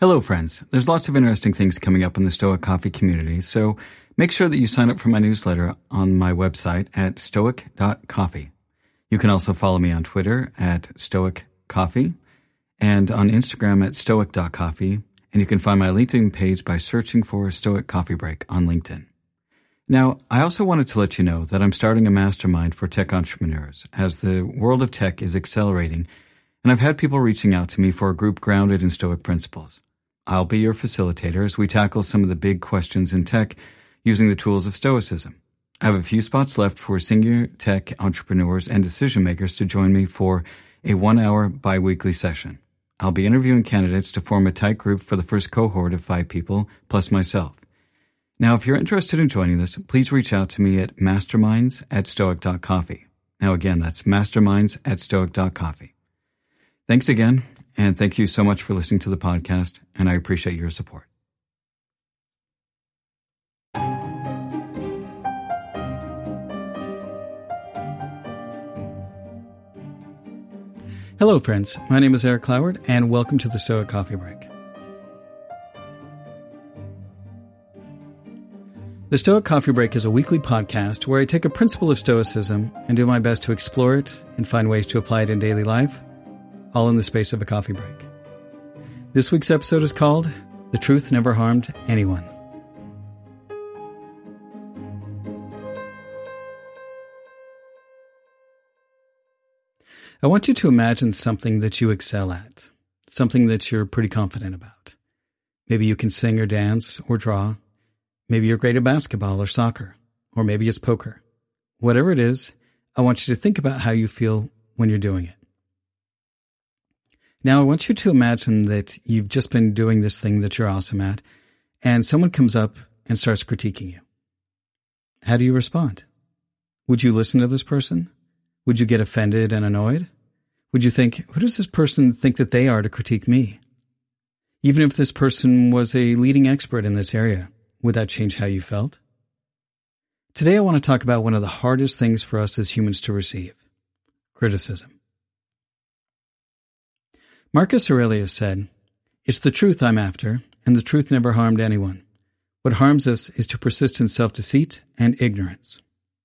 Hello, friends. There's lots of interesting things coming up in the Stoic Coffee community, so make sure that you sign up for my newsletter on my website at stoic.coffee. You can also follow me on Twitter at stoiccoffee and on Instagram at stoic.coffee, and you can find my LinkedIn page by searching for Stoic Coffee Break on LinkedIn. Now, I also wanted to let you know that I'm starting a mastermind for tech entrepreneurs as the world of tech is accelerating, and I've had people reaching out to me for a group grounded in Stoic principles. I'll be your facilitator as we tackle some of the big questions in tech using the tools of Stoicism. I have a few spots left for senior tech entrepreneurs and decision makers to join me for a 1-hour bi-weekly session. I'll be interviewing candidates to form a tight group for the first cohort of 5 people, plus myself. Now, if you're interested in joining this, please reach out to me at masterminds@stoic.coffee. Now, again, that's masterminds@stoic.coffee. Thanks again, and thank you so much for listening to the podcast, and I appreciate your support. Hello, friends. My name is Eric Cloward, and welcome to the Stoic Coffee Break. The Stoic Coffee Break is a weekly podcast where I take a principle of Stoicism and do my best to explore it and find ways to apply it in daily life, all in the space of a coffee break. This week's episode is called The Truth Never Harmed Anyone. I want you to imagine something that you excel at, something that you're pretty confident about. Maybe you can sing or dance or draw. Maybe you're great at basketball or soccer, or maybe it's poker. Whatever it is, I want you to think about how you feel when you're doing it. Now, I want you to imagine that you've just been doing this thing that you're awesome at, and someone comes up and starts critiquing you. How do you respond? Would you listen to this person? Would you get offended and annoyed? Would you think, who does this person think that they are to critique me? Even if this person was a leading expert in this area, would that change how you felt? Today I want to talk about one of the hardest things for us as humans to receive: criticism. Marcus Aurelius said, "It's the truth I'm after, and the truth never harmed anyone. What harms us is to persist in self-deceit and ignorance."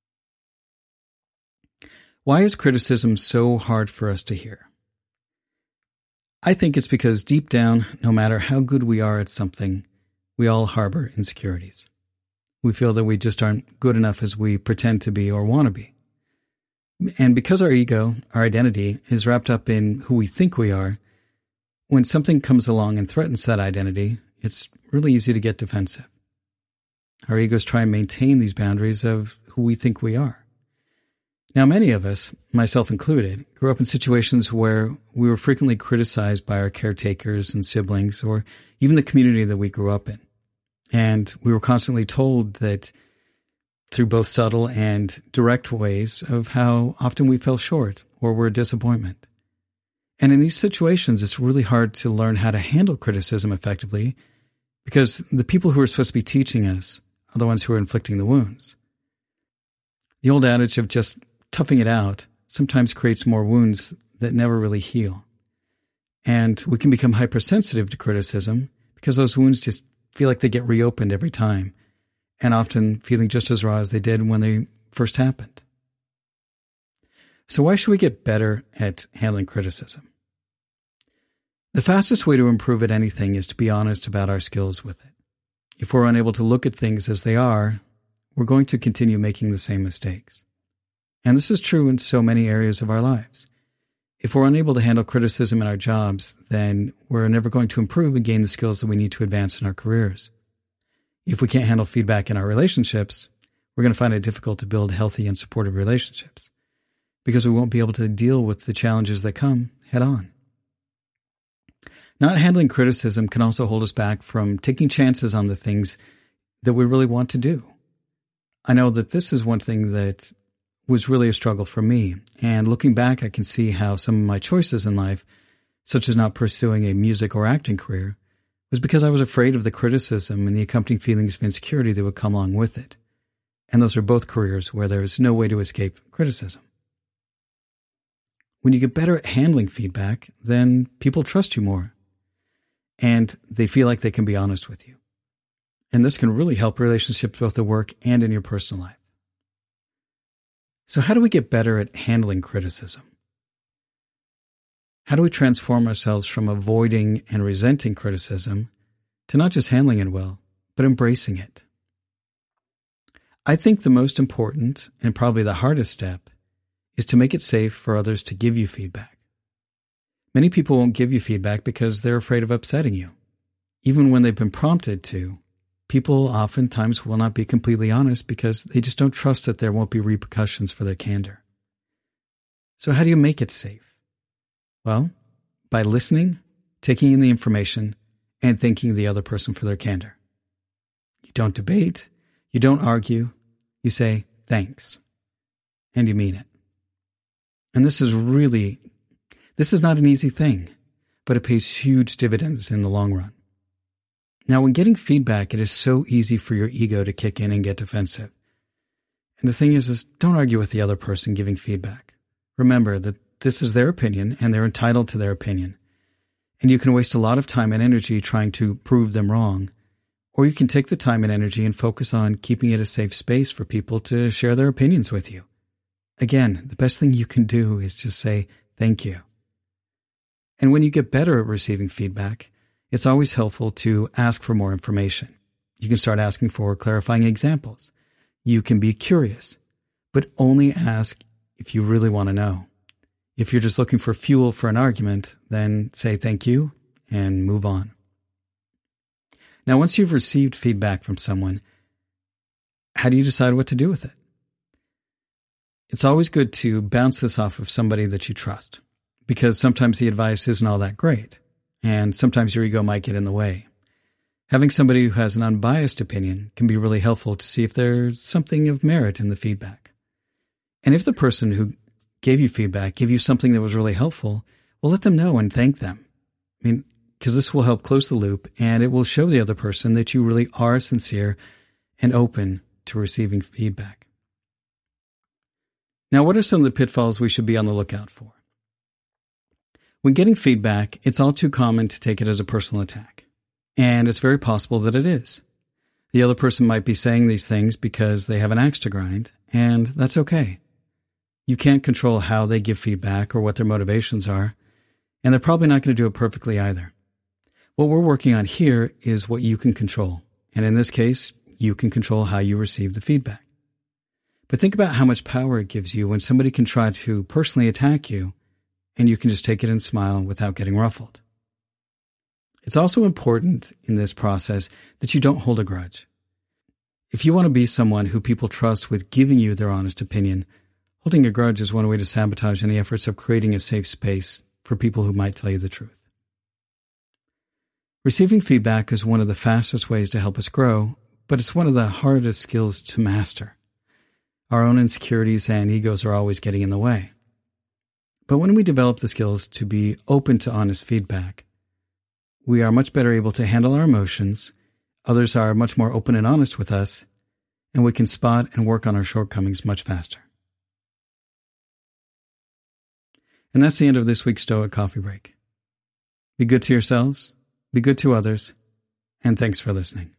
Why is criticism so hard for us to hear? I think it's because deep down, no matter how good we are at something, we all harbor insecurities. We feel that we just aren't good enough as we pretend to be or want to be. And because our ego, our identity, is wrapped up in who we think we are, when something comes along and threatens that identity, it's really easy to get defensive. Our egos try and maintain these boundaries of who we think we are. Now, many of us, myself included, grew up in situations where we were frequently criticized by our caretakers and siblings, or even the community that we grew up in. And we were constantly told that through both subtle and direct ways of how often we fell short or were a disappointment. And in these situations, it's really hard to learn how to handle criticism effectively because the people who are supposed to be teaching us are the ones who are inflicting the wounds. The old adage of just toughing it out sometimes creates more wounds that never really heal. And we can become hypersensitive to criticism because those wounds just feel like they get reopened every time, and often feeling just as raw as they did when they first happened. So why should we get better at handling criticism? The fastest way to improve at anything is to be honest about our skills with it. If we're unable to look at things as they are, we're going to continue making the same mistakes. And this is true in so many areas of our lives. If we're unable to handle criticism in our jobs, then we're never going to improve and gain the skills that we need to advance in our careers. If we can't handle feedback in our relationships, we're going to find it difficult to build healthy and supportive relationships because we won't be able to deal with the challenges that come head on. Not handling criticism can also hold us back from taking chances on the things that we really want to do. I know that this is one thing that was really a struggle for me. And looking back, I can see how some of my choices in life, such as not pursuing a music or acting career, was because I was afraid of the criticism and the accompanying feelings of insecurity that would come along with it. And those are both careers where there's no way to escape criticism. When you get better at handling feedback, then people trust you more. and they feel like they can be honest with you. And this can really help relationships both at work and in your personal life. So how do we get better at handling criticism? How do we transform ourselves from avoiding and resenting criticism to not just handling it well, but embracing it? I think the most important and probably the hardest step is to make it safe for others to give you feedback. Many people won't give you feedback because they're afraid of upsetting you. Even when they've been prompted to, people oftentimes will not be completely honest because they just don't trust that there won't be repercussions for their candor. So how do you make it safe? Well, by listening, taking in the information, and thanking the other person for their candor. You don't debate, you don't argue, you say thanks, and you mean it. And this is not an easy thing, but it pays huge dividends in the long run. Now, when getting feedback, it is so easy for your ego to kick in and get defensive. And the thing is don't argue with the other person giving feedback. Remember that this is their opinion, and they're entitled to their opinion. And you can waste a lot of time and energy trying to prove them wrong, or you can take the time and energy and focus on keeping it a safe space for people to share their opinions with you. Again, the best thing you can do is just say thank you. And when you get better at receiving feedback, it's always helpful to ask for more information. You can start asking for clarifying examples. You can be curious, but only ask if you really want to know. If you're just looking for fuel for an argument, then say thank you and move on. Now, once you've received feedback from someone, how do you decide what to do with it? It's always good to bounce this off of somebody that you trust, because sometimes the advice isn't all that great, and sometimes your ego might get in the way. Having somebody who has an unbiased opinion can be really helpful to see if there's something of merit in the feedback. And if the person who gave you feedback gave you something that was really helpful, well, let them know and thank them. Because this will help close the loop, and it will show the other person that you really are sincere and open to receiving feedback. Now, what are some of the pitfalls we should be on the lookout for? When getting feedback, it's all too common to take it as a personal attack. And it's very possible that it is. The other person might be saying these things because they have an axe to grind, and that's okay. You can't control how they give feedback or what their motivations are, and they're probably not going to do it perfectly either. What we're working on here is what you can control, and in this case, you can control how you receive the feedback. But think about how much power it gives you when somebody can try to personally attack you, and you can just take it and smile without getting ruffled. It's also important in this process that you don't hold a grudge. If you want to be someone who people trust with giving you their honest opinion, holding a grudge is one way to sabotage any efforts of creating a safe space for people who might tell you the truth. Receiving feedback is one of the fastest ways to help us grow, but it's one of the hardest skills to master. Our own insecurities and egos are always getting in the way. But when we develop the skills to be open to honest feedback, we are much better able to handle our emotions, others are much more open and honest with us, and we can spot and work on our shortcomings much faster. And that's the end of this week's Stoic Coffee Break. Be good to yourselves, be good to others, and thanks for listening.